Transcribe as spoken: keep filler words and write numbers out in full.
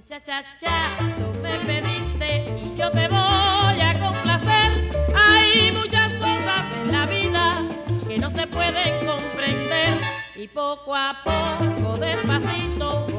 Cha, cha, cha, tú me pediste y yo te voy a complacer. Hay muchas cosas en la vida que no se pueden comprender y poco a poco, despacito,